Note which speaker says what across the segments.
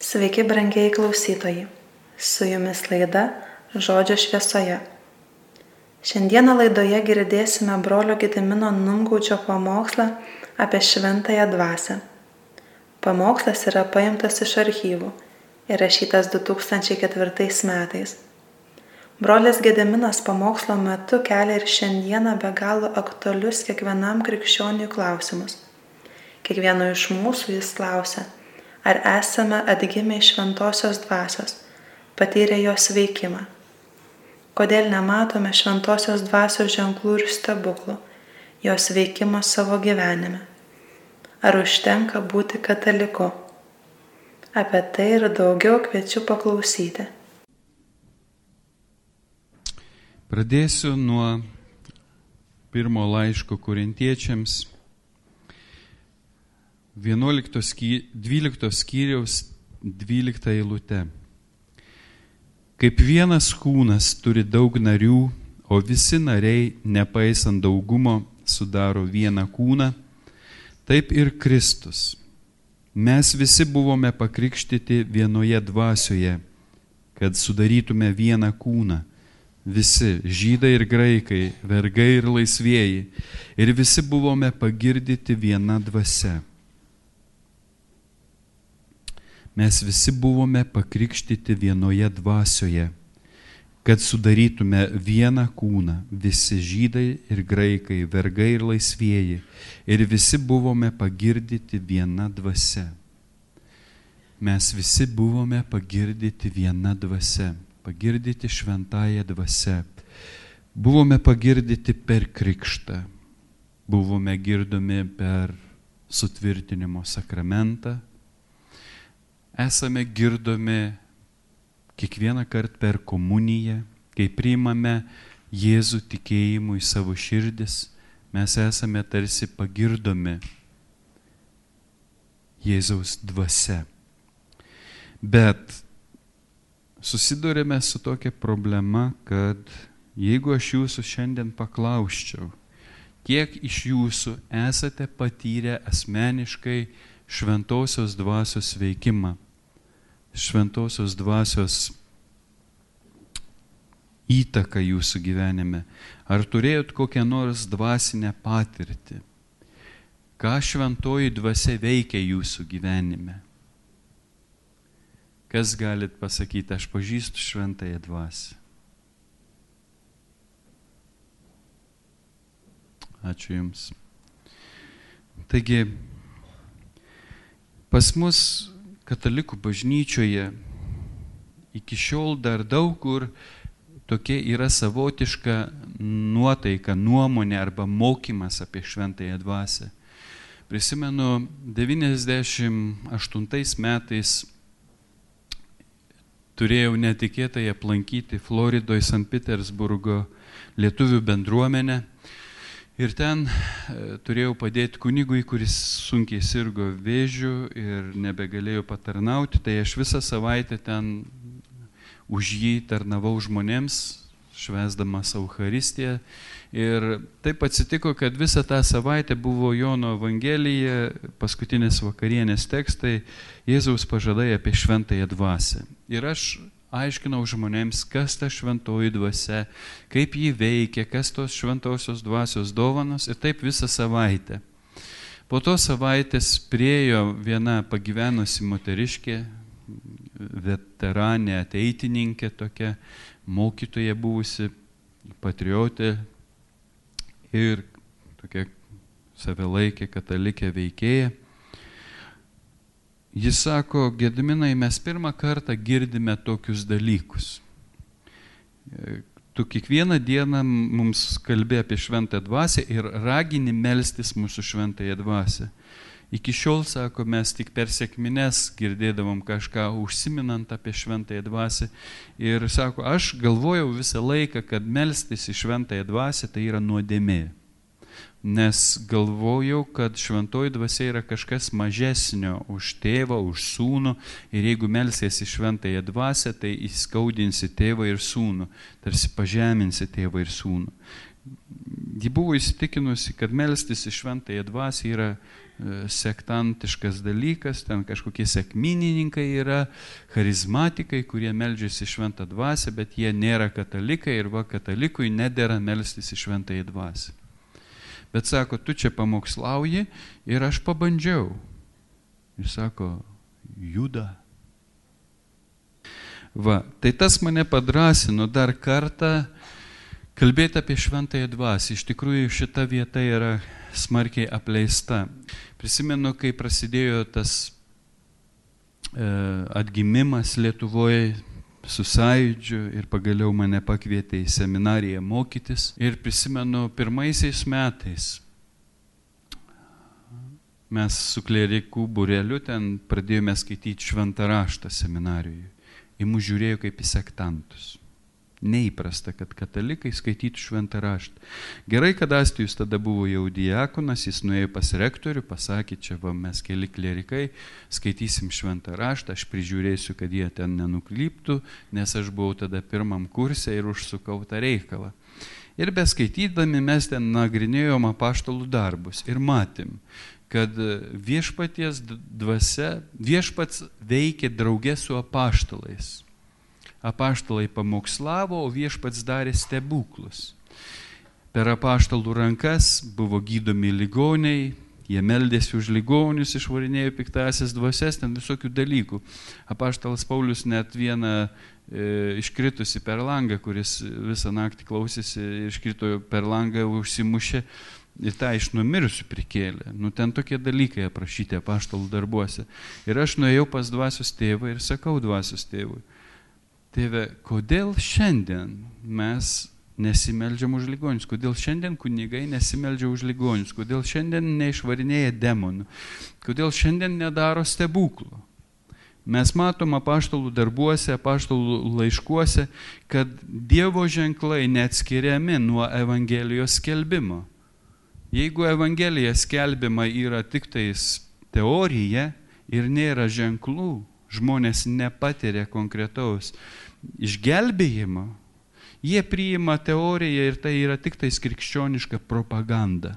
Speaker 1: Sveiki, brangieji klausytojai. Su jumis laida Žodžio šviesoje. Šiandieną laidoje girdėsime brolio Gedimino Numgaudžio pamokslą apie šventąją dvasią. Pamokslas yra paimtas iš archyvų ir rašytas 2004 metais. Brolis Gediminas pamokslo metu kelia ir šiandieną be galo aktualius kiekvienam krikščioniui klausimus. Kiekvieno iš mūsų jis klausia, ar esame atgimę iš šventosios dvasios, patyrę jos veikimą. Kodėl nematome šventosios dvasios ženklų ir stebuklų, jos veikimo savo gyvenime? Ar užtenka būti kataliku? Apie tai ir daugiau kviečiu paklausyti.
Speaker 2: Pradėsiu nuo pirmo laiško Korintiečiams, 12 skyriaus 12 eilute. Kaip vienas kūnas turi daug narių, o visi nariai, nepaisant daugumo, sudaro vieną kūną, taip ir Kristus. Mes visi buvome pakrikštyti vienoje dvasioje, kad sudarytume vieną kūną. Visi, žydai ir graikai, vergai ir laisvieji, ir visi buvome pagirdyti viena dvasia. Mes visi buvome pakrikštyti vienoje dvasioje, kad sudarytume vieną kūną, visi žydai ir graikai, vergai ir laisvieji, ir visi buvome pagirdyti viena dvasia. Mes visi buvome pagirdyti viena dvasia, pagirdyti šventąją dvasia. Buvome pagirdyti per krikštą, buvome girdomi per sutvirtinimo sakramentą, esame girdomi kiekvieną kartą per komuniją, kai priimame Jėzų tikėjimu į savo širdis, mes esame tarsi pagirdomi Jėzaus dvasia. Bet susidurėme su tokia problema, kad jeigu aš jūsų šiandien paklausčiau, kiek iš jūsų esate patyrę asmeniškai šventosios dvasios veikimą, šventosios dvasios įtaką jūsų gyvenime, ar turėjot kokią nors dvasinę patirtį, ką šventoji dvasia veikia jūsų gyvenime? Kas galit pasakyti, aš pažįstu šventąją dvasią? Ačiū Jums. Taigi, pas mus katalikų bažnyčioje iki šiol dar daug kur tokia yra savotiška nuotaika, nuomonė arba mokymas apie šventąją dvasią. Prisimenu, 98 metais turėjau netikėtai aplankyti Floridoje, Sankt Petersburgo lietuvių bendruomenę. Ir ten turėjau padėti kunigui, kuris sunkiai sirgo vėžiu ir nebegalėjo patarnauti. Tai aš visą savaitę ten už jį tarnavau žmonėms, švęsdamas Eucharistiją. Ir taip atsitiko, kad visą tą savaitę buvo Jono Evangelija, paskutinės vakarienės tekstai, Jėzaus pažadai apie šventąją dvasią. Ir aš aiškinau žmonėms, kas ta šventoji dvasia, kaip ji veikia, kas tos šventosios dvasios dovanos, ir taip visą savaitę. Po to savaitės priėjo viena pagyvenusi moteriškė, veteranė, ateitininkė tokia, mokytoja buvusi, patriotė ir tokia savelaikė katalikė veikėja. Jis sako, Gediminai, mes pirmą kartą girdime tokius dalykus. Tu kiekvieną dieną mums kalbė apie šventąją dvasią ir ragini melstis mūsų šventąją dvasią. Iki šiol, sako, mes tik per sekmines girdėdavom kažką užsiminant apie šventąją dvasią. Ir sako, aš galvojau visą laiką, kad melstis į šventąją dvasią tai yra nuodėmė. Nes galvojau, kad šventoji dvasia yra kažkas mažesnio už tėvą, už sūnų, ir jeigu melsiesi šventąją dvasią, tai įskaudinsi tėvą ir sūnų, tarsi pažeminsi tėvą ir sūnų. Ji buvo įsitikinusi, kad melstis į šventąją dvasią yra sektantiškas dalykas, ten kažkokie sekminininkai yra, charizmatikai, kurie meldžiasi šventą dvasią, bet jie nėra katalikai ir va katalikui nedera melstis į šventąją dvasią. Bet sako, tu čia pamokslauji ir aš pabandžiau. Ir sako, juda. Va, tai tas mane padrasino dar kartą kalbėti apie šventąją dvasią. Iš tikrųjų šita vieta yra smarkiai apleista. Prisimenu, kai prasidėjo tas atgimimas Lietuvoje su sąjūdžiu ir pagaliau mane pakvietė į seminariją mokytis. Ir prisimenu, pirmaisiais metais mes su klerikų būreliu ten pradėjome skaityti šventą raštą seminarijoje. Į mus žiūrėjo kaip į sektantus. Neįprasta, kad katalikai skaitytų šventą raštą. Gerai, kad Astijus tada buvo jau diakonas, jis nuėjo pas rektorių, pasakė, čia va, mes keli klerikai, skaitysim šventą raštą, aš prižiūrėsiu, kad jie ten nenuklyptų, nes aš buvau tada pirmam kurse ir užsukau tą reikalą. Ir beskaitydami mes ten nagrinėjom apaštalų darbus ir matėm, kad viešpaties dvasia, viešpats veikė drauge su apaštalais. Apaštalai pamokslavo, o viešpats darė stebuklus. Per apaštalų rankas buvo gydomi ligoniai, jie meldėsi už ligonius, išvarinėjo piktąsias dvasias, ten visokių dalykų. Apaštalas Paulius net vieną iškritusi per langą, kuris visą naktį klausėsi, iškrito per langą, užsimušė ir tą iš numirusių prikėlė. Ten tokie dalykai aprašyti apaštalų darbuose. Ir aš nuėjau pas dvasios tėvą ir sakau dvasios tėvui, tėve, kodėl šiandien mes nesimeldžiam už ligonius, kodėl šiandien kunigai nesimeldžia už ligonius, kodėl šiandien neišvarinėja demonų, kodėl šiandien nedaro stebuklų. Mes matom apaštalų darbuose, apaštalų laiškuose, kad Dievo ženklai neatskiriami nuo Evangelijos skelbimo. Jeigu Evangelija skelbiama yra tik tais teorija ir nėra ženklų, žmonės nepatiria konkretaus išgelbėjimo, jie priima teoriją ir tai yra tik tais krikščioniška propaganda.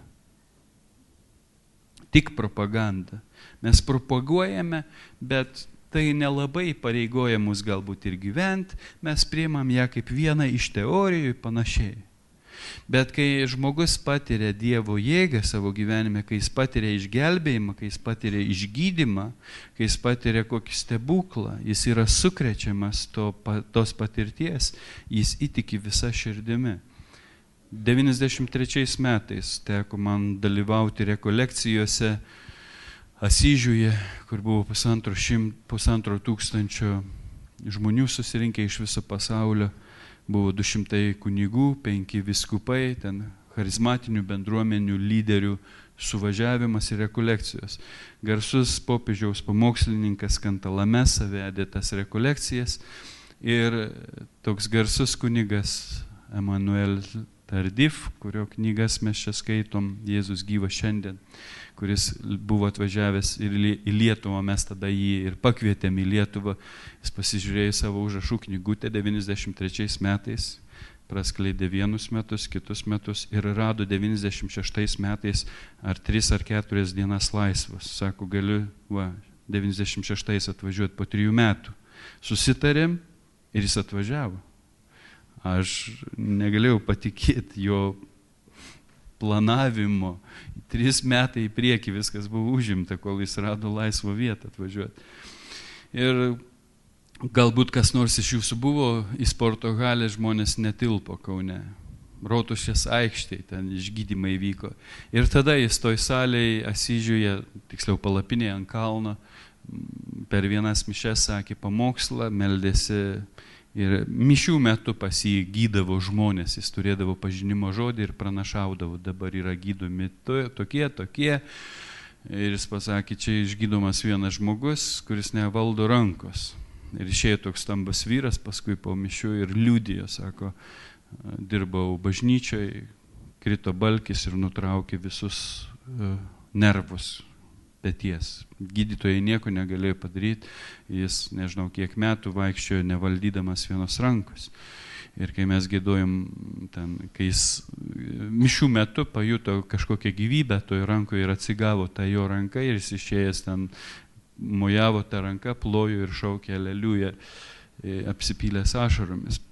Speaker 2: Tik propaganda. Mes propaguojame, bet tai nelabai pareigoja mus galbūt ir gyventi, mes priimam ją kaip vieną iš teorijų panašiai. Bet kai žmogus patiria Dievo jėgą savo gyvenime, kai jis patiria išgelbėjimą, kai jis patiria išgydymą, kai jis patiria kokį stebuklą, jis yra sukrečiamas tos patirties, jis įtiki visą širdimi. 93 metais teko man dalyvauti rekolekcijose Asyžiuje, kur buvo 1,5 tūkstančio žmonių susirinkę iš viso pasaulio. Buvo 200 kunigų, 5 viskupai, ten charizmatinių bendruomenių lyderių suvažiavimas ir rekolekcijos. Garsus popiežiaus pamokslininkas Kantalamesa vedė tas rekolekcijas ir toks garsus kunigas Emanuel Tardif, kurio knygas mes čia skaitom, Jėzus gyvas šiandien, kuris buvo atvažiavęs ir į Lietuvą, mes tada jį ir pakvietėm į Lietuvą. Jis pasižiūrėjo savo užrašų knygutę 93 metais, praskleidė vienus metus, kitus metus ir rado 96 metais ar 3 ar 4 dienas laisvas. Sako, galiu 96 atvažiuoti po 3 metų. Susitarėm ir jis atvažiavo. Aš negalėjau patikėti jo planavimo. 3 metai į priekį viskas buvo užimta, kol jis rado laisvą vietą atvažiuoti. Ir galbūt kas nors iš jūsų buvo į sporto halę, žmonės netilpo Kaune. Rotušės aikštėje, ten išgydymai vyko. Ir tada jis toj salėje Asyžiuje, tiksliau palapinėje ant kalno, per vienas mišes sakė pamokslą, meldėsi. Ir mišių metu pas jį gydavo žmonės, jis turėdavo pažinimo žodį ir pranašaudavo, dabar yra gydomi tokie. Ir jis pasakė, čia išgydomas vienas žmogus, kuris nevaldo rankos. Ir išėjo toks stambas vyras, paskui po mišių ir liudijo, sako, dirbau bažnyčioje, krito balkis ir nutraukė visus nervus. peties. Gydytojai nieko negalėjo padaryti, jis nežinau kiek metų vaikščiojo nevaldydamas vienos rankos. Ir kai mes giedojom, kai jis mišių metu pajuto kažkokią gyvybę toje rankoje ir atsigavo tą jo ranką ir jis išėjęs ten mojavo tą ranką, plojo ir šaukė aleliuja, apsipylęs ašaromis.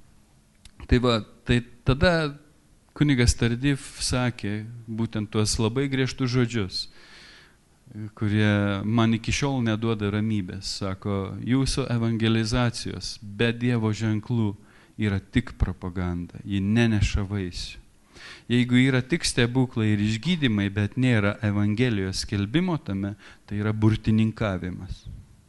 Speaker 2: Tai tada kunigas Tardyv sakė būtent tuos labai griežtus žodžius, kurie man iki šiol neduoda ramybės. Sako, jūsų evangelizacijos be Dievo ženklų yra tik propaganda, ji neneša vaisių. Jeigu yra tik stebuklai ir išgydymai, bet nėra evangelijos skelbimo tame, tai yra burtininkavimas.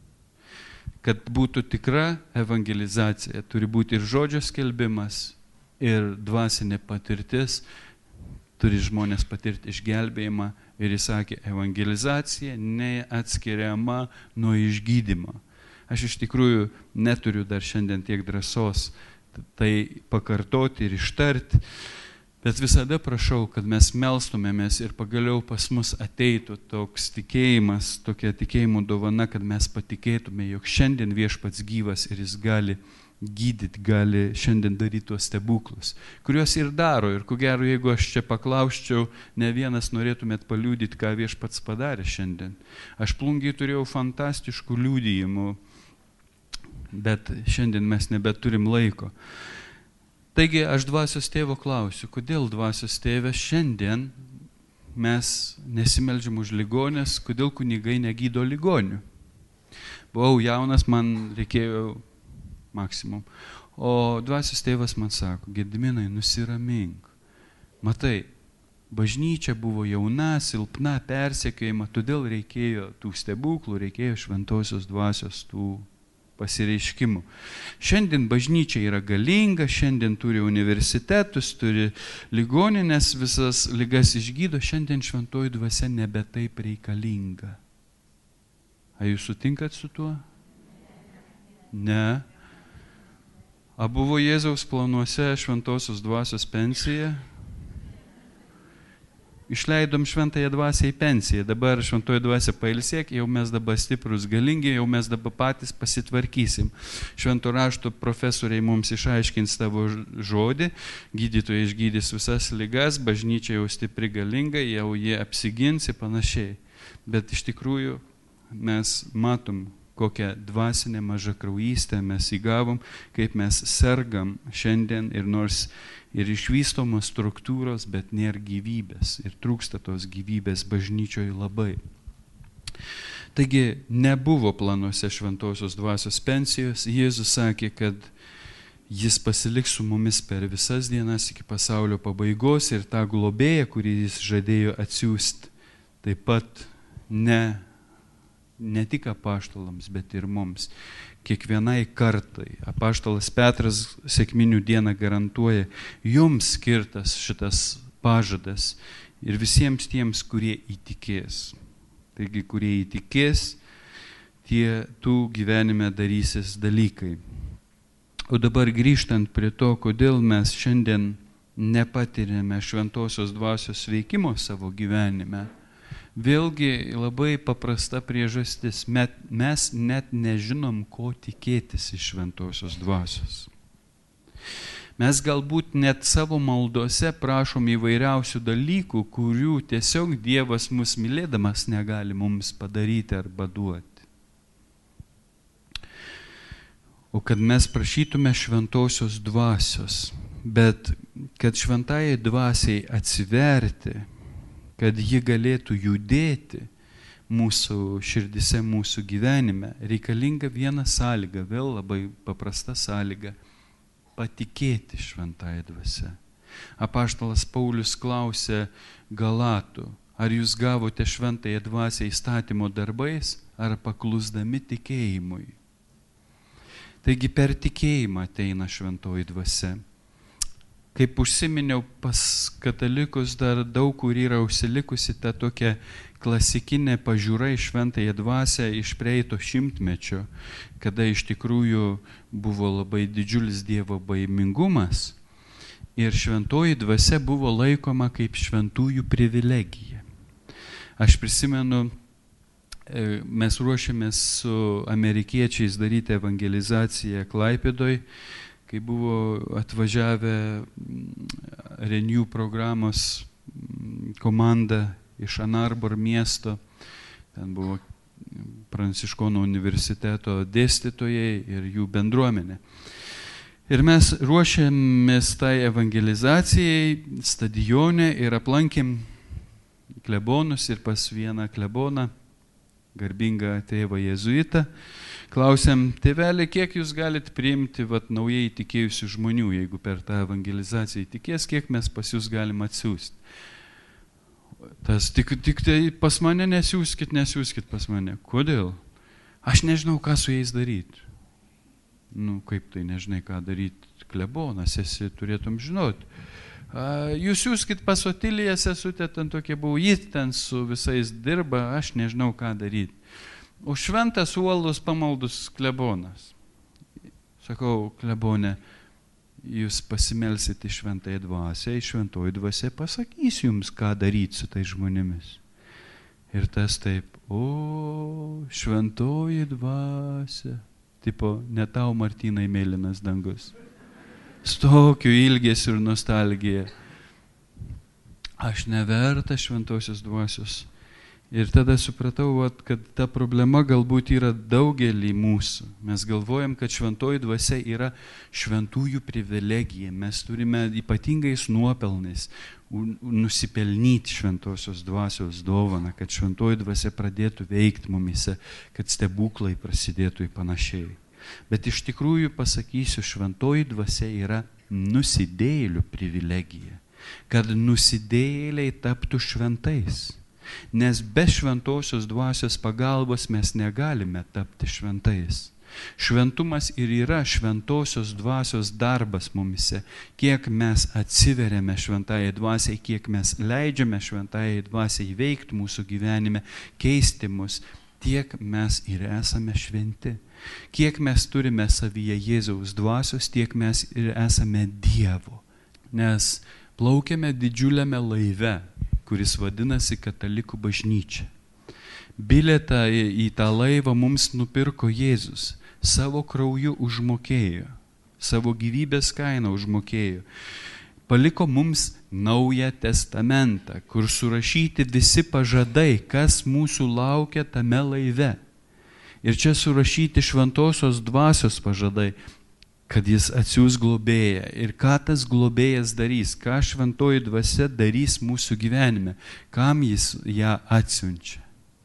Speaker 2: Kad būtų tikra evangelizacija, turi būti ir žodžio skelbimas, ir dvasinė patirtis, turi žmonės patirti išgelbėjimą. Ir jis sakė, evangelizacija neatskiriama nuo išgydymo. Aš iš tikrųjų neturiu dar šiandien tiek drąsos tai pakartoti ir ištarti, bet visada prašau, kad mes melstumėmės ir pagaliau pas mus ateitų toks tikėjimas, tokia tikėjimo dovana, kad mes patikėtume, jog šiandien Viešpats gyvas ir jis gali gydyti, gali šiandien daryti tuos stebuklus, kuriuos ir daro. Ir ko gero, jeigu aš čia paklausčiau, ne vienas norėtumėt paliudyti, ką Viešpats padarė šiandien. Aš Plungėje turėjau fantastiškų liudijimų, bet šiandien mes nebeturim laiko. Taigi aš dvasios tėvo klausiu, kodėl dvasios tėve šiandien mes nesimeldžiam už ligonės, kodėl kunigai negydo ligonių. Buvau jaunas, man reikėjo maksimum. O dvasios tėvas man sako, Gediminai, nusiramink. Matai, bažnyčia buvo jauna, silpna, persekiojama, todėl reikėjo tų stebuklų, reikėjo šventosios dvasios tų pasireiškimų. Šiandien bažnyčia yra galinga, šiandien turi universitetus, turi ligoninės, visas ligas išgydo, šiandien šventoji dvasia nebe taip reikalinga. Ar jūs sutinkat su tuo? Ne. A buvo Jėzaus planuose šventosios dvasios pensija? Išleidom šventąją dvasią į pensiją, dabar šventoji dvasia pailsėk, jau mes dabar stiprus, galingi, jau mes dabar patys pasitvarkysim. Švento rašto profesoriai mums išaiškins tavo žodį, gydytojai išgydys visas ligas, bažnyčia jau stipri galinga, jau jie apsigins ir panašiai. Bet iš tikrųjų mes matom, kokią dvasinę mažakraujystę mes įgavom, kaip mes sergam šiandien ir nors ir išvystomos struktūros, bet nėra gyvybės ir trūksta tos gyvybės bažnyčioje labai. Taigi nebuvo planuose šventosios dvasios pensijos. Jėzus sakė, kad jis pasiliks su mumis per visas dienas iki pasaulio pabaigos ir tą globėją, kurį jis žadėjo atsiųsti, taip pat ne tik apaštalams, bet ir mums. Kiekvienai kartai. Apaštalas Petras sekminių dieną garantuoja, jums skirtas šitas pažadas ir visiems tiems, kurie įtikės. Taigi, kurie įtikės, tų gyvenime darysis dalykai. O dabar grįžtant prie to, kodėl mes šiandien nepatirėme šventosios dvasios veikimo savo gyvenime, vėlgi labai paprasta priežastis. Mes net nežinom, ko tikėtis iš šventosios dvasios. Mes galbūt net savo maldose prašom įvairiausių dalykų, kurių tiesiog Dievas mus mylėdamas negali mums padaryti arba duoti. O kad mes prašytume šventosios dvasios, bet kad šventajai dvasiai atsiverti, kad ji galėtų judėti mūsų širdise, mūsų gyvenime, reikalinga viena sąlyga, vėl labai paprasta sąlyga – patikėti šventąją dvasią. Apaštalas Paulius klausė Galatų, ar jūs gavote šventąją dvasią įstatymo darbais, ar paklusdami tikėjimui. Taigi per tikėjimą ateina šventoji dvasia. Kaip užsiminiau, pas katalikus dar daug kur yra užsilikusi ta tokia klasikinė pažiūra į šventąją dvasią iš praeito šimtmečio, kada iš tikrųjų buvo labai didžiulis Dievo baimingumas ir šventoji dvasia buvo laikoma kaip šventųjų privilegija. Aš prisimenu, mes ruošiamės su amerikiečiais daryti evangelizaciją Klaipėdoj, kai buvo atvažiavę Renew programos komanda iš Ann Arbor miesto. Ten buvo Pranciškonų universiteto dėstytojai ir jų bendruomenė. Ir mes ruošiamės tai evangelizacijai stadione ir aplankėm klebonus ir pas vieną kleboną, garbingą tėvą jėzuitą. Klausėm, tėvelį, kiek jūs galite priimti naujai įtikėjusių žmonių, jeigu per tą evangelizaciją įtikės, kiek mes pas jūs galim atsiųsti. Tas tik tai pas mane nesiųskit pas mane. Kodėl? Aš nežinau, ką su jais daryti. Kaip tai nežinai, ką daryti? Klebonas esi, turėtum žinoti. Jūs siųskit pas Otiliją sesutę, ten tokia buvo, ji ten su visais dirba, aš nežinau, ką daryti. O šventas uolus pamaldus klebonas. Sakau, klebone, jūs pasimelsit į šventąją dvasią, į šventoji dvasia pasakys jums, ką daryti su tais žmonėmis. Ir tas taip, šventoji dvasia. Tipo, ne tau, Martynai, mėlynas dangus. Su tokiu ilgesiu ir nostalgija. Aš neverta šventosios dvasios. Ir tada supratau, kad ta problema galbūt yra daugelį mūsų. Mes galvojam, kad šventoji dvasia yra šventųjų privilegija. Mes turime ypatingais nuopelnais nusipelnyti šventosios dvasios dovaną, kad šventoji dvasia pradėtų veikti mumise, kad stebuklai prasidėtų ir panašiai. Bet iš tikrųjų pasakysiu, šventoji dvasia yra nusidėjėlių privilegija, kad nusidėjėliai taptų šventais. Nes be šventosios dvasios pagalbos mes negalime tapti šventais. Šventumas ir yra šventosios dvasios darbas mumise. Kiek mes atsiveriame šventajai dvasiai, kiek mes leidžiame šventajai dvasiai veikti mūsų gyvenime, keisti mus, tiek mes ir esame šventi. Kiek mes turime savyje Jėzaus dvasios, tiek mes ir esame Dievo. Nes plaukiame didžiuliame laive, kuris vadinasi Katalikų bažnyčia. Bilietą į tą laivą mums nupirko Jėzus, savo krauju užmokėjo, savo gyvybės kainą užmokėjo. Paliko mums naują testamentą, kur surašyti visi pažadai, kas mūsų laukia tame laive. Ir čia surašyti šventosios dvasios pažadai, kad jis atsiųs globėją. Ir ką tas globėjas darys, ką šventoji dvasia darys mūsų gyvenime, kam jis ją atsiunčia.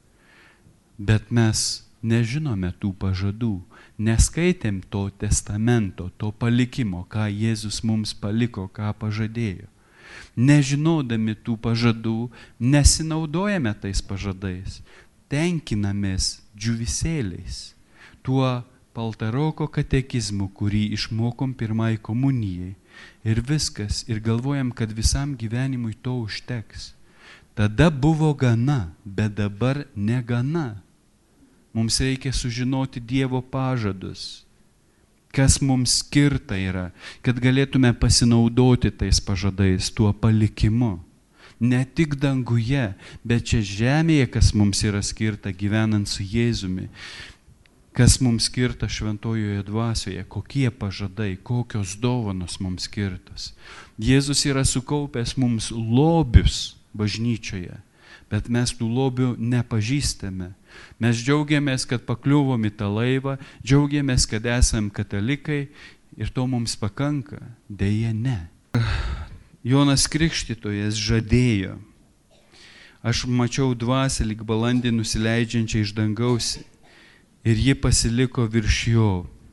Speaker 2: Bet mes nežinome tų pažadų, neskaitėm to testamento, to palikimo, ką Jėzus mums paliko, ką pažadėjo. Nežinodami tų pažadų, nesinaudojame tais pažadais, tenkinamės džiuvisėliais, tuo paltaroko katekizmu, kurį išmokom pirmai komunijai. Ir viskas, ir galvojam, kad visam gyvenimui to užteks. Tada buvo gana, bet dabar negana. Mums reikia sužinoti Dievo pažadus, kas mums skirta yra, kad galėtume pasinaudoti tais pažadais, tuo palikimu. Ne tik danguje, bet čia žemėje, kas mums yra skirta gyvenant su Jėzumi. Kas mums skirta šventojoje dvasioje, kokie pažadai, kokios dovanos mums skirtos. Jėzus yra sukaupęs mums lobius bažnyčioje, bet mes tų lobių nepažįstame. Mes džiaugiamės, kad pakliuvom į tą laivą, džiaugiamės, kad esam katalikai ir to mums pakanka. Deja, ne. Jonas Krikštytojas žadėjo. Aš mačiau dvasią lyg balandį nusileidžiančią iš dangaus ir ji pasiliko virš jo.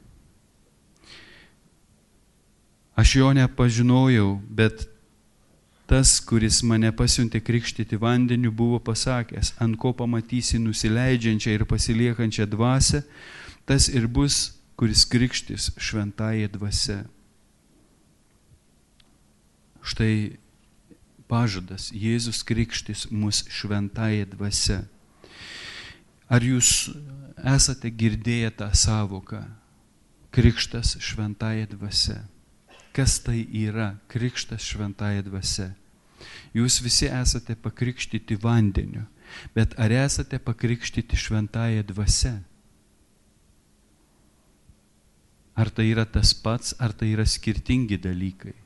Speaker 2: Aš jo nepažinojau, bet tas, kuris mane pasiuntė krikštyti vandeniu, buvo pasakęs, ant ko pamatysi nusileidžiančią ir pasiliekančią dvasią, tas ir bus, kuris krikštys šventąja dvasia. Štai pažadas, Jėzus krikštys mus šventąja dvasia. Ar jūs esate girdėję tą sąvoką? Krikštas šventąja dvasia. Kas tai yra krikštas šventąja dvasia? Jūs visi esate pakrikštyti vandeniu. bet ar esate pakrikštyti šventąja dvasia? Ar tai yra tas pats, ar tai yra skirtingi dalykai?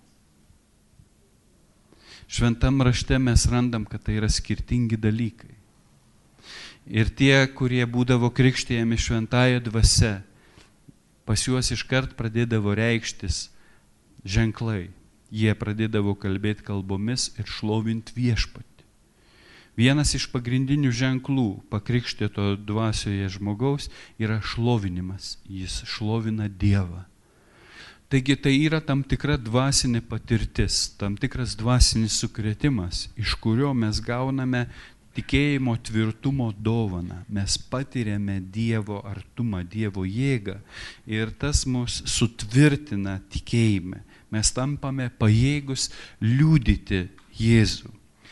Speaker 2: Šventam rašte mes randam, kad tai yra skirtingi dalykai. Ir tie, kurie būdavo krikštijami šventąja dvasia, pas juos iškart pradėdavo reikštis ženklai. Jie pradėdavo kalbėti kalbomis ir šlovinti viešpatį. Vienas iš pagrindinių ženklų pakrikštėto dvasioje žmogaus yra šlovinimas. Jis šlovina Dievą. Taigi tai yra tam tikra dvasinė patirtis, tam tikras dvasinis sukrėtimas, iš kurio mes gauname tikėjimo tvirtumo dovaną. Mes patiriame Dievo artumą, Dievo jėgą ir tas mus sutvirtina tikėjime. Mes tampame pajėgus liudyti Jėzų.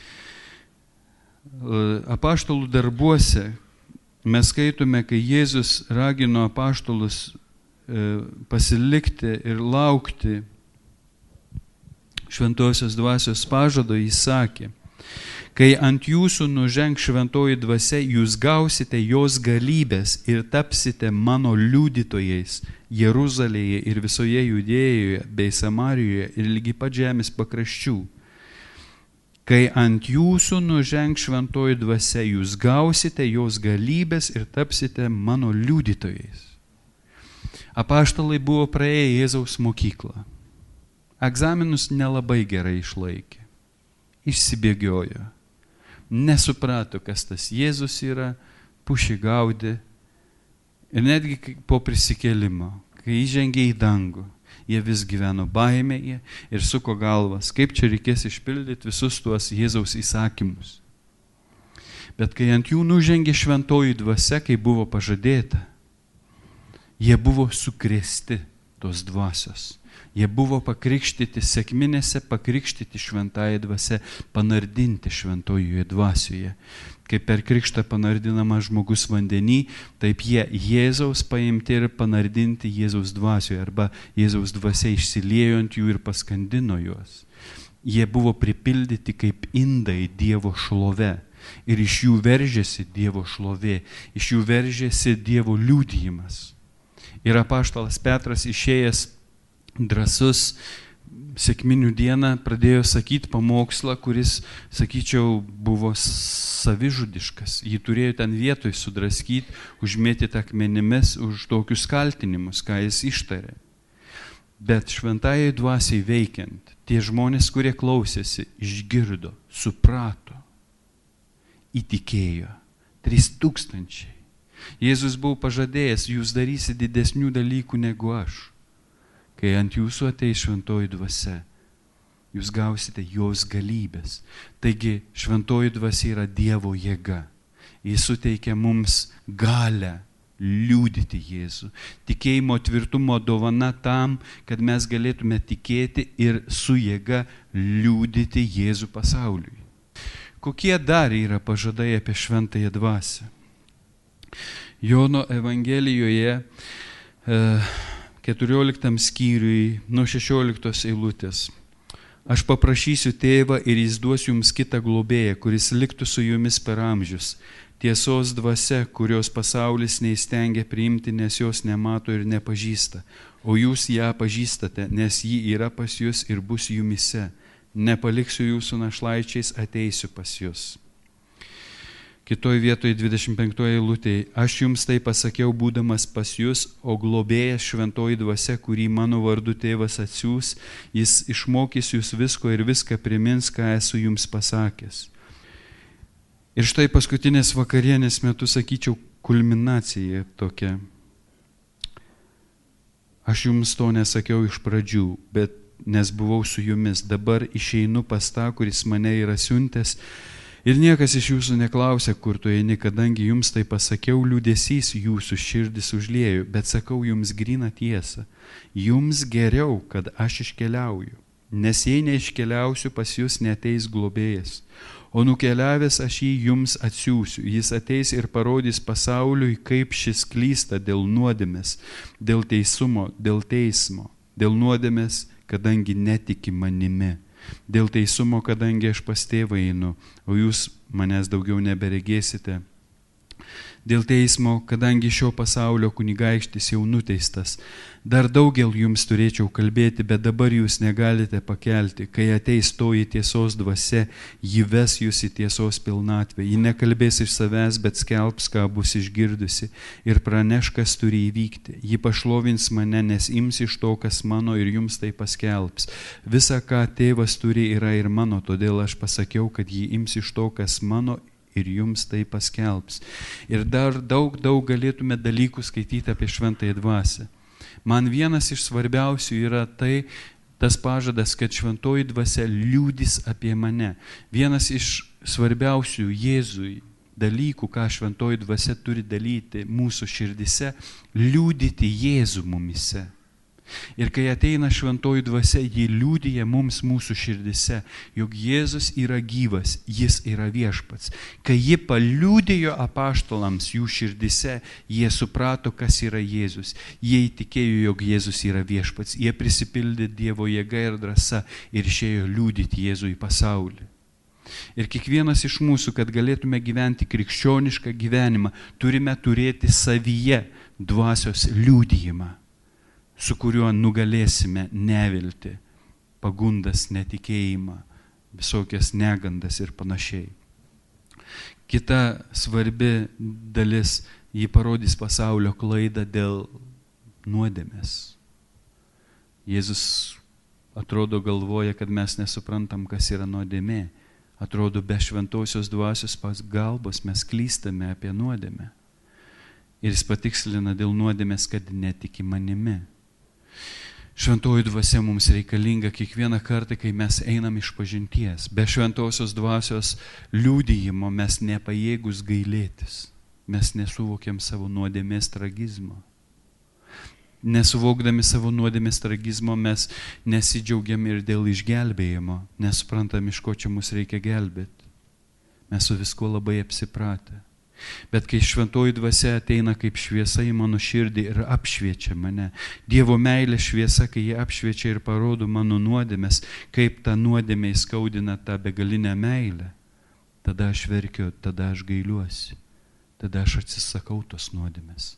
Speaker 2: Apaštalų darbuose mes skaitome, kai Jėzus ragino apaštalus pasilikti ir laukti šventosios dvasios pažado, jis sakė: kai ant jūsų nužengs šventoji dvasia, jūs gausite jos galybės ir tapsite mano liudytojais Jeruzalėje ir visoje Judėjoje bei Samarijoje ir lygi pat žemės pakraščių. Kai ant jūsų nužengs šventoji dvasia, jūs gausite jos galybės ir tapsite mano liudytojais. Apaštalai buvo praėję Jėzaus mokyklą. Egzaminus nelabai gerai išlaikė. Išsibėgiojo. Nesuprato, kas tas Jėzus yra, pušį gaudė. Ir netgi po prisikėlimo, kai įžengė į dangų, jie vis gyveno baimėje ir suko galvas, kaip čia reikės išpildyti visus tuos Jėzaus įsakymus. Bet kai ant jų nužengė šventoji dvasia, kai buvo pažadėta, jie buvo sukrėsti tos dvasios. Jie buvo pakrikštyti sekminėse, pakrikštyti šventąją dvasią, panardinti šventojoje dvasioje. Kaip per krikštą panardinama žmogus vandenį, taip jie Jėzaus paimti ir panardinti Jėzaus dvasioje, arba Jėzaus dvasia išsiliejo ant jų ir paskandino juos. Jie buvo pripildyti kaip indai Dievo šlove ir iš jų veržėsi Dievo šlovė, iš jų veržėsi Dievo liudijimas. Ir apaštalas Petras išėjęs drąsus sekminių dieną pradėjo sakyti pamokslą, kuris, sakyčiau, buvo savižudiškas. Jį turėjo ten vietoj sudraskyti, užmėtyti akmenimis už tokius kaltinimus, ką jis ištarė. Bet šventajai dvasiai veikiant, tie žmonės, kurie klausėsi, išgirdo, suprato, įtikėjo. 3000. Jėzus buvo pažadėjęs, jūs darysite didesnių dalykų negu aš. Kai ant jūsų ateis šventoji dvasia, jūs gausite jos galybės. Taigi šventoji dvasia yra Dievo jėga. Jis suteikia mums galę liudyti Jėzų. Tikėjimo tvirtumo dovana tam, kad mes galėtume tikėti ir su jėga liudyti Jėzų pasauliui. Kokie dar yra pažadai apie šventąją dvasią? Jono Evangelijoje 14 skyriui nuo 16 eilutės. Aš paprašysiu tėvą ir jis duos jums kitą globėją, kuris liktų su jumis per amžius. Tiesos dvasia, kurios pasaulis neįstengia priimti, nes jos nemato ir nepažįsta. O jūs ją pažįstate, nes ji yra pas jūs ir bus jumise. Nepaliksiu jūsų našlaičiais, ateisiu pas jūs. Kitoj vietoje 25 eilutėje, aš jums tai pasakiau būdamas pas jūs, o globėjas šventoji dvasia, kurį mano vardu tėvas atsiųs, jis išmokys jūs visko ir viską primins, ką esu jums pasakęs. Ir štai paskutinės vakarienės metu, sakyčiau, kulminacija tokia. Aš jums to nesakiau iš pradžių, bet nes buvau su jumis, dabar išeinu pas tą, kuris mane yra siuntęs. Ir niekas iš jūsų neklausia, kur tu eini, kadangi jums tai pasakiau, liūdesys jūsų širdis užliejo, bet sakau jums gryną tiesą. Jums geriau, kad aš iškeliauju, nes jei neiškeliausiu, pas jūs neateis globėjas. O nukeliavęs aš jį jums atsiųsiu. Jis ateis ir parodys pasauliui, kaip šis klysta dėl nuodėmės, dėl teisumo, dėl teismo, dėl nuodėmės, kadangi netiki manimi. Dėl teisumo, kadangi aš pas tėvą einu, o jūs manęs daugiau neberegėsite. Dėl teismo, kadangi šio pasaulio kunigaikštis jau nuteistas. Dar daugel jums turėčiau kalbėti, bet dabar jūs negalite pakelti. Kai ateis toji tiesos dvasia, ji ves jūs į tiesos pilnatvę. Ji nekalbės iš savęs, bet skelbs, ką bus išgirdusi, ir praneš, kas turi įvykti. Ji pašlovins mane, nes ims iš to, kas mano, ir jums tai paskelbs. Visa, ką tėvas turi, yra ir mano, todėl aš pasakiau, kad ji ims iš to, kas mano, ir jums tai paskelbs. Ir dar daug galėtume dalykų skaityti apie šventąją dvasią. Man vienas iš svarbiausių yra tas pažadas, kad šventoji dvasia liudys apie mane. Vienas iš svarbiausių Jėzui dalykų, ką šventoji dvasia turi dalyti mūsų širdise, liudyti Jėzų mumise. Ir kai ateina šventoji dvasia, ji liudija mums mūsų širdise, jog Jėzus yra gyvas, jis yra viešpats. Kai ji paliudijo apaštalams jų širdise, jie suprato, kas yra Jėzus. Jie įtikėjo, jog Jėzus yra viešpats. Jie prisipildė Dievo jėga ir drąsa ir išėjo liudyti Jėzų į pasaulį. Ir kiekvienas iš mūsų, kad galėtume gyventi krikščionišką gyvenimą, turime turėti savyje dvasios liudijimą, su kuriuo nugalėsime neviltį, pagundas, netikėjimą, visokias negandas ir panašiai. Kita svarbi dalis, ji parodys pasaulio klaidą dėl nuodėmės. Jėzus atrodo galvoja, kad mes nesuprantam, kas yra nuodėmė. Atrodo, be šventosios dvasios pagalbos mes klystame apie nuodėmę. Ir jis patikslina dėl nuodėmės, kad netiki manimi. Šventoji dvasia mums reikalinga kiekvieną kartą, kai mes einam iš pažinties. Be šventosios dvasios liudijimo mes nepajėgus gailėtis. Mes nesuvokiam savo nuodėmės tragizmo. Nesuvokdami savo nuodėmės tragizmo mes nesidžiaugiam ir dėl išgelbėjimo, nesuprantam, iš ko čia mus reikia gelbėti. Mes su viskuo labai apsipratę. Bet kai šventoji dvasia ateina kaip šviesa į mano širdį ir apšviečia mane, Dievo meilė šviesa, kai jie apšviečia ir parodo mano nuodėmės, kaip ta nuodėmė įskaudina tą begalinę meilę, tada aš verkiu, tada aš gailiuosi, tada aš atsisakau tos nuodėmės.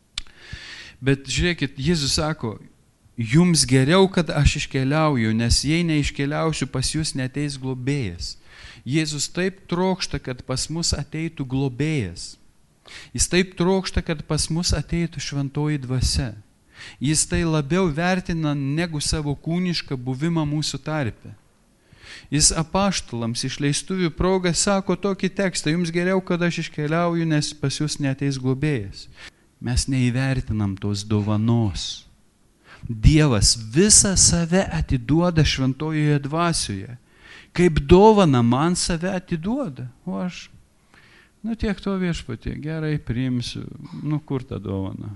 Speaker 2: Bet žiūrėkit, Jėzus sako, jums geriau, kad aš iškeliauju, nes jei neiškeliausiu, pas jūs neateis globėjas. Jėzus taip trokšta, kad pas mus ateitų globėjas. Jis taip trokšta, kad pas mus ateitų šventoji dvasia. Jis tai labiau vertina negu savo kūnišką buvimą mūsų tarpe. Jis apaštalams išleistuvių progą sako tokį tekstą, jums geriau, kad aš iškeliauju, nes pas jūs neateis globėjas. Mes neįvertinam tos dovanos. Dievas visą save atiduoda šventojoje dvasioje. Kaip dovana man save atiduoda. O aš, tiek to Viešpatie, gerai priimsiu. Kur ta dovana?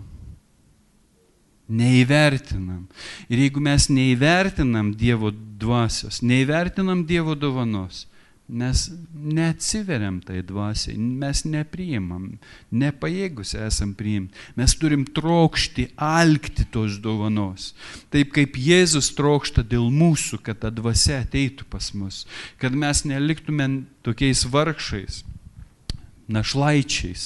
Speaker 2: Neįvertinam. Ir jeigu mes neįvertinam Dievo dvasios, neįvertinam Dievo dovanos, mes neatsiveriam tai dvasiai, mes nepriimam, nepajėgus esam priimti. Mes turim trokšti, alkti tos dovanos. Taip kaip Jėzus trokšta dėl mūsų, kad ta dvasia ateitų pas mus, kad mes neliktume tokiais vargšais, našlaičiais.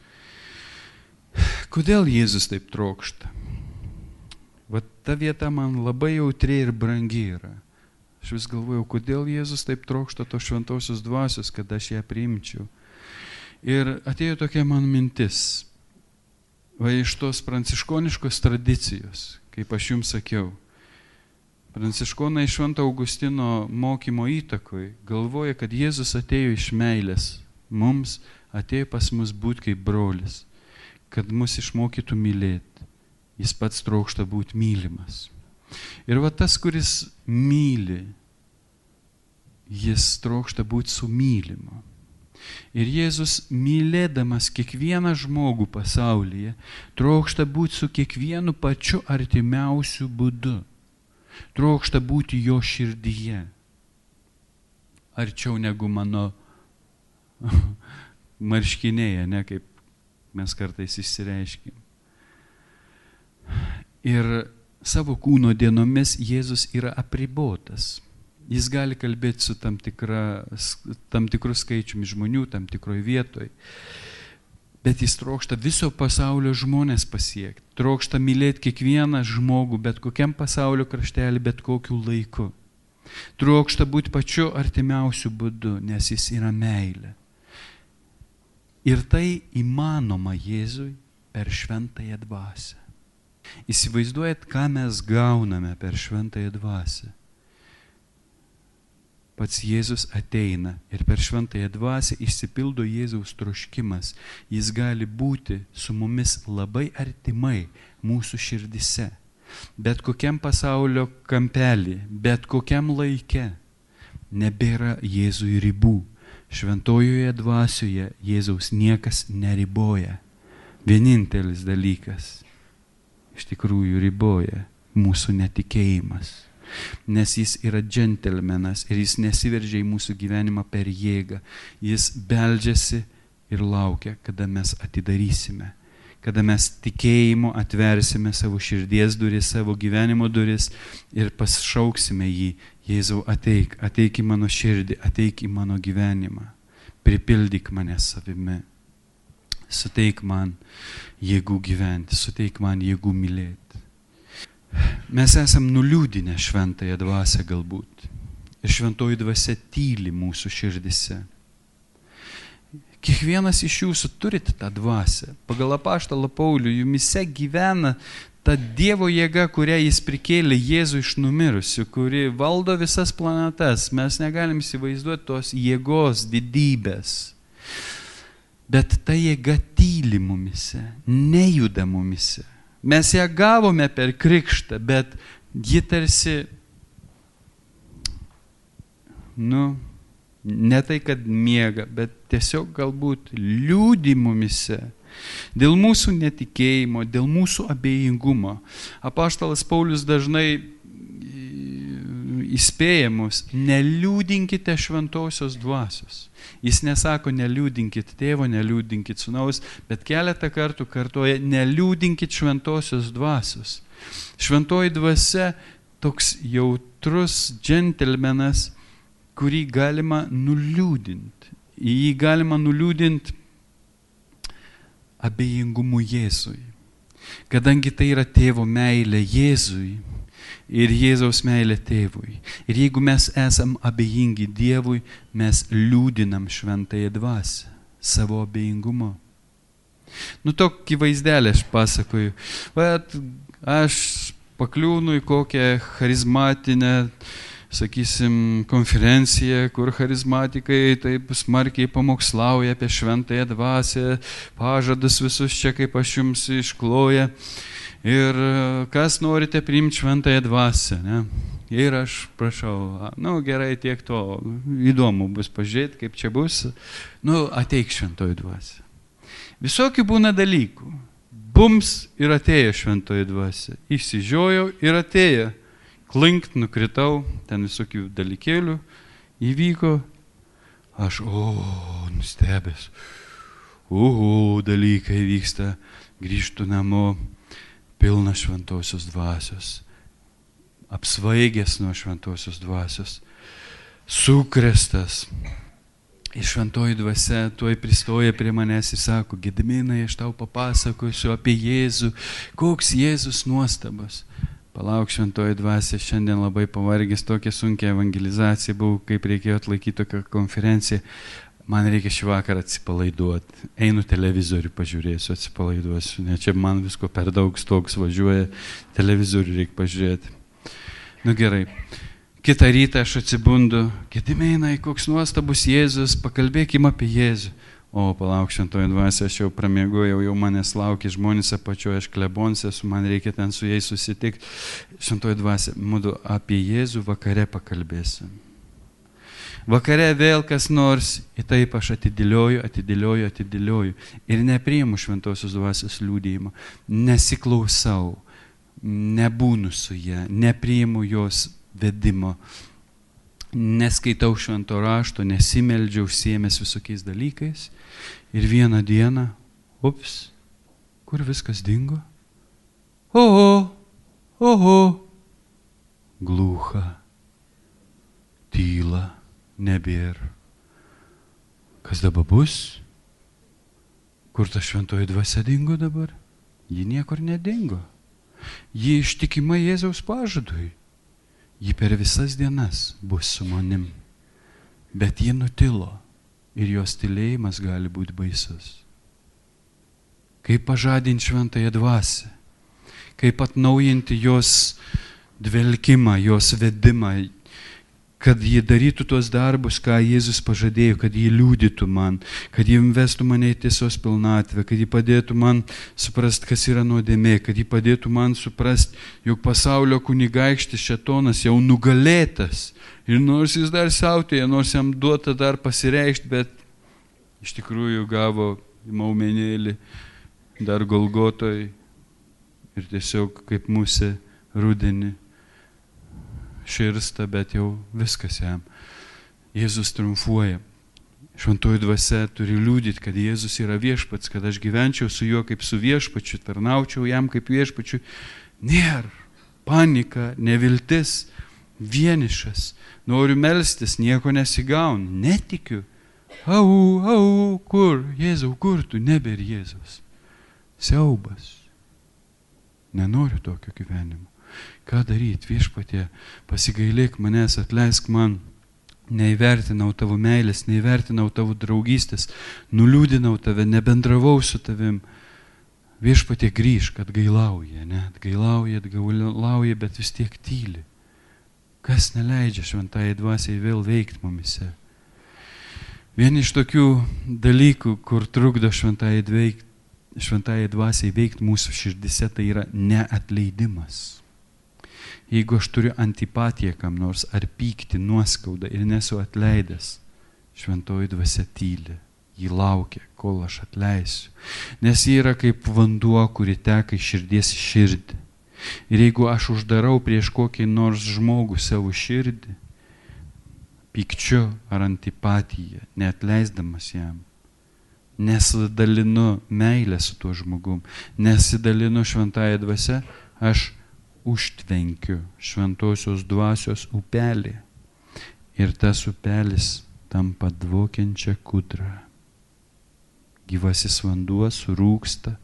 Speaker 2: Kodėl Jėzus taip trokšta? Vat ta vieta man labai jautri ir brangi yra. Aš vis galvojau, kodėl Jėzus taip trokšta tos šventosios dvasios, kad aš ją priimčiau. Ir atėjo tokia man mintis, iš tos pranciškoniškos tradicijos, kaip aš jums sakiau. Pranciškonai Švento Augustino mokymo įtakoj galvoja, kad Jėzus atėjo iš meilės. Mums atėjo pas mus būti kaip brolis, kad mus išmokytų mylėti. Jis pats trokšta būti mylimas. Ir va tas, kuris myli, jis trokšta būti su mylimu. Ir Jėzus, mylėdamas kiekvieną žmogų pasaulyje, trokšta būti su kiekvienu pačiu artimiausiu būdu. Trokšta būti jo širdyje. Arčiau negu mano marškinėje, kaip mes kartais išsireiškim. Ir savo kūno dienomis Jėzus yra apribotas. Jis gali kalbėti su tam tikru skaičiumi žmonių, tam tikroj vietoj. Bet jis trokšta viso pasaulio žmonės pasiekti. Trokšta mylėti kiekvieną žmogų, bet kokiam pasaulio kraštelį, bet kokiu laiku. Trokšta būti pačiu artimiausiu būdu, nes jis yra meilė. Ir tai įmanoma Jėzui per šventąją dvasią. Įsivaizduojat, ką mes gauname per šventąją dvasią. Pats Jėzus ateina ir per šventąją dvasią išsipildo Jėzaus troškimas. Jis gali būti su mumis labai artimai mūsų širdise. Bet kokiam pasaulio kampelį, bet kokiam laike nebėra Jėzui ribų. Šventojoje dvasioje Jėzaus niekas neriboja. Vienintelis dalykas iš tikrųjų riboja mūsų netikėjimas. Nes jis yra džentelmenas ir jis nesiveržia į mūsų gyvenimą per jėgą. Jis beldžiasi ir laukia, kada mes atidarysime, kada mes tikėjimu atversime savo širdies duris, savo gyvenimo duris ir pašauksime jį. Jėzau, ateik į mano širdį, ateik į mano gyvenimą, pripildyk mane savimi, suteik man jėgų gyventi, suteik man jėgų mylėti. Mes esam nuliūdinę šventąją dvasią galbūt. Ir šventoji dvasia tyli mūsų širdise. Kiekvienas iš jūsų turite tą dvasią. Pagal apaštalą Paulių jumise gyvena ta Dievo jėga, kurią jis prikėlė Jėzų iš numirusių, kuri valdo visas planetas. Mes negalim įsivaizduoti tos jėgos didybės. Bet ta jėga tyli mumise, nejuda mumise. Mes ją gavome per krikštą, bet ji tarsi, ne tai, kad miega, bet tiesiog galbūt liūdi mumise. Dėl mūsų netikėjimo, dėl mūsų abejingumo. Apaštalas Paulius dažnai įspėja mus, neliūdinkite šventosios dvasios. Jis nesako, neliūdinkit tėvo, neliūdinkit sūnaus, bet keletą kartų kartoja, neliūdinkit šventosios dvasios. Šventoji dvasia toks jautrus džentelmenas, kurį galima nuliūdinti. Jį galima nuliūdinti abejingumu Jėzui. Kadangi tai yra tėvo meilė Jėzui ir Jėzaus meilė tėvui. Ir jeigu mes esam abejingi Dievui, mes liūdinam šventąją dvasią savo abejingumu. Tokį vaizdelį aš pasakoju. Aš pakliūnu į kokią charizmatinę, sakysim, konferenciją, kur charizmatikai taip smarkiai pamokslauja apie šventąją dvasią, pažadus visus čia, kaip aš jums iškloja. Ir kas norite priimti šventąją dvasią, ne? Ir aš prašau, gerai, tiek to, įdomu bus pažiūrėti, kaip čia bus, ateik šventoji dvasia. Visokių būna dalykų. Bums ir atėjo šventoji dvasia. Išsižiojau ir atėjo. Klinkt, nukritau, ten visokių dalykėlių įvyko. Aš, nustebęs. Dalykai vyksta, grįžtu namo. Pilna šventosios dvasios, apsvaigęs nuo šventosios dvasios, sukrėstas. Ir šventoji dvasia tuoj pristoja prie manęs ir sako, Gediminai, aš tau papasakosiu apie Jėzų, koks Jėzus nuostabus. Palauk, šventoji dvasia, šiandien labai pavargęs, tokia sunkia evangelizacija buvo, kaip reikėjo atlaikyti tokią konferenciją. Man reikia šį vakarą atsipalaiduoti. Einu televizorių pažiūrėsiu, atsipalaiduosiu. Ne, čia man visko per daug stoks važiuoja, televizorių reikia pažiūrėti. Gerai. Kitą rytą aš atsibundu. Gediminai, koks nuostabus Jėzus, pakalbėkim apie Jėzų. Palauk, šventoji dvasia, aš jau pramiegojau, jau manęs laukia žmonės apačioje, aš klebonse, man reikia ten su jais susitikti. Šventoji dvasia, mudu apie Jėzų vakare pakalbėsim. Vakare vėl kas nors, ir taip aš atidėlioju ir nepriimu šventosios dvasios liudijimo, nesiklausau, nebūnu su ja, nepriimu jos vedimo, neskaitau švento rašto, nesimeldžiau, užsiėmęs visokiais dalykais ir vieną dieną, kur viskas dingo? Glūcha. tyla, nebėra. Kas dabar bus? Kur ta šventoji dvasia dingo dabar? Ji niekur nedingo. Ji ištikima Jėzaus pažadui. Ji per visas dienas bus su manim. Bet ji nutilo ir jos tylėjimas gali būti baisus. Kaip pažadinti šventąją dvasią? Kaip atnaujinti jos dvelkimą, jos vedimą, kad ji darytų tuos darbus, ką Jėzus pažadėjo, kad ji liudytų man, kad ji vestų mane į tiesos pilnatvę, kad ji padėtų man suprasti, kas yra nuodėmė, kad ji padėtų man suprasti, jog pasaulio kunigaikštis šėtonas jau nugalėtas. Ir nors jis dar siautėja, nors jam duota dar pasireikšti, bet iš tikrųjų gavo maumenėlį dar Golgotoj ir tiesiog kaip musė rudenį širsta, bet jau viskas jam. Jėzus triumfuoja. Šventoji dvasia turi liudyti, kad Jėzus yra viešpats, kad aš gyvenčiau su juo kaip su viešpačiu, tarnaučiau jam kaip viešpačiu. Nėra panika, neviltis, vienišas. Noriu melstis, nieko nesigaunu, netikiu. Au, kur? Jėzau, kur tu? Nebėr Jėzus. Siaubas. Nenoriu tokio gyvenimo. Ką daryti, viešpatie, pasigailėk manęs, atleisk man, neįvertinau tavo meilės, neįvertinau tavo draugystės, nuliūdinau tave, nebendravau su tavim. Viešpatie grįžk, atgailauja, atgailauja, bet vis tiek tyli. Kas neleidžia šventajai dvasiai vėl veikti mumise? Vieni iš tokių dalykų, kur trukdo šventajai dvasiai veikti mūsų širdise, tai yra neatleidimas. Jeigu aš turiu antipatiją kam nors, ar pyktį, nuoskaudą ir nesu atleidęs, šventoji dvasia tyli, ji laukia, kol aš atleisiu. Nes ji yra kaip vanduo, kuri teka iš širdies į širdį. Ir jeigu aš uždarau prieš kokį nors žmogų savo širdį, pykčiu ar antipatiją, neatleisdamas jam, nesidalinu meilę su tuo žmogum, nesidalinu šventąją dvasią, aš užtvenkiu šventosios dvasios upelį. Ir tas upelis tampa dvokiančia kudra. Gyvasis vanduo surūksta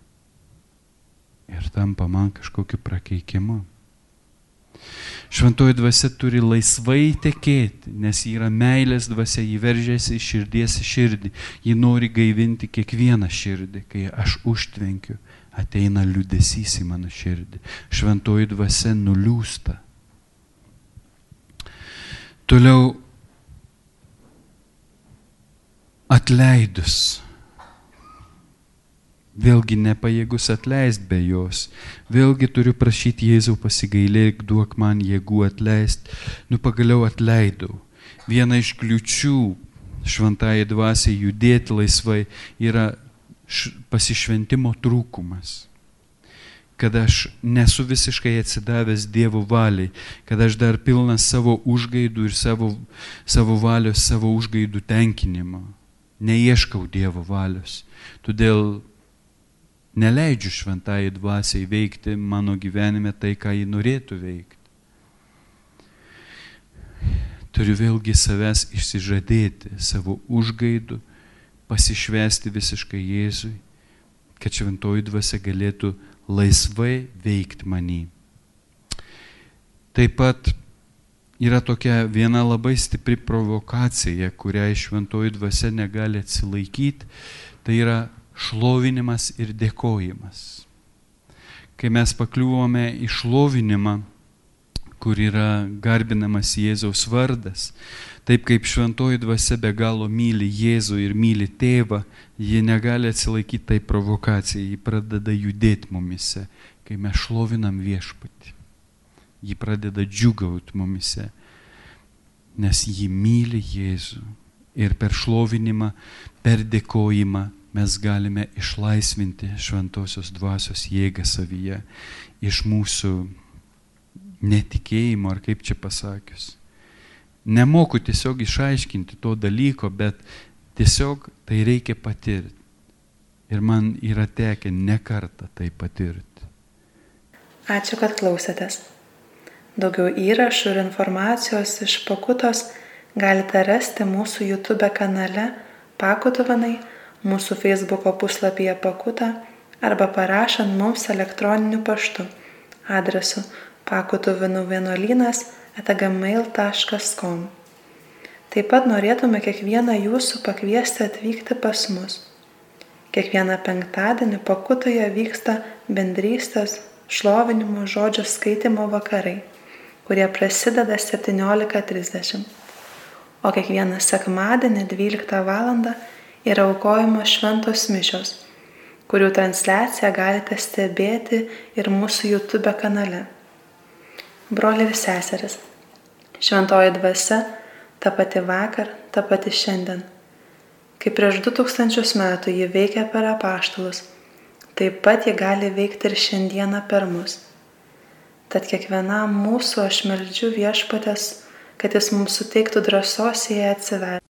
Speaker 2: ir tampa man kažkokiu prakeikimu. Šventoji dvasia turi laisvai tekėti, nes ji yra meilės dvasia, ji veržiasi iš širdies į širdį. Ji nori gaivinti kiekvieną širdį, kai aš užtvenkiu. Ateina liūdesys į mano širdį. Šventoji dvasia nuliūsta. Toliau atleidus. Vėlgi nepajėgus atleisti be jos. Vėlgi turiu prašyti Jėzau, pasigailėk, duok man jėgų atleisti. Pagaliau atleidau. Viena iš kliūčių šventajai dvasiai judėti laisvai yra pasišventimo trūkumas, kad aš nesu visiškai atsidavęs Dievo valiai, kad aš dar pilnas savo užgaidų ir savo valios, savo užgaidų tenkinimo. Neieškau Dievo valios. Todėl neleidžiu šventajai dvasiai veikti mano gyvenime tai, ką ji norėtų veikti. Turiu vėlgi savęs išsižadėti, savo užgaidų, pasišvęsti visiškai Jėzui, kad šventoji dvasia galėtų laisvai veikti manį. Taip pat yra tokia viena labai stipri provokacija, kuriai šventoji dvasia negali atsilaikyti, tai yra šlovinimas ir dėkojimas. Kai mes pakliuvome į šlovinimą, kur yra garbinamas Jėzaus vardas, taip kaip šventoji dvasia be galo myli Jėzų ir myli tėvą, ji negali atsilaikyti tai provokacijai, ji pradeda judėti mumise, kai mes šlovinam viešpatį. Ji pradeda džiūgauti mumise, nes ji myli Jėzų. Ir per šlovinimą, per dėkojimą mes galime išlaisvinti šventosios dvasios jėgą savyje iš mūsų netikėjimo, ar kaip čia pasakius. Nemoku tiesiog išaiškinti to dalyko, bet tiesiog tai reikia patirti. Ir man yra tekę ne kartą tai patirti.
Speaker 1: Ačiū, kad klausėtės. Daugiau įrašų ir informacijos iš Pakutos galite rasti mūsų YouTube kanale Pakutuvanai, mūsų Facebooko puslapyje Pakuta arba parašant mums elektroniniu paštu adresu pakutuvinuvienolynas@gmail.com. Taip pat norėtume kiekvieną jūsų pakviesti atvykti pas mus. Kiekvieną penktadienį Pakutoje vyksta bendrystės, šlovinimo, žodžio skaitimo vakarai, kurie prasideda 17:30. O kiekvieną sekmadienį 12 val. Yra aukojamos šventos mišios, kurių transliaciją galite stebėti ir mūsų YouTube kanale. Broliai ir seserys, šventoji dvasia ta pati vakar, ta pati šiandien. Kaip prieš 2000 metų ji veikia per apaštalus, taip pat ji gali veikti ir šiandieną per mus. Tad kiekvienam mūsų aš meldžiu Viešpaties, kad jis mums suteiktų drąsos į ją atsiverti.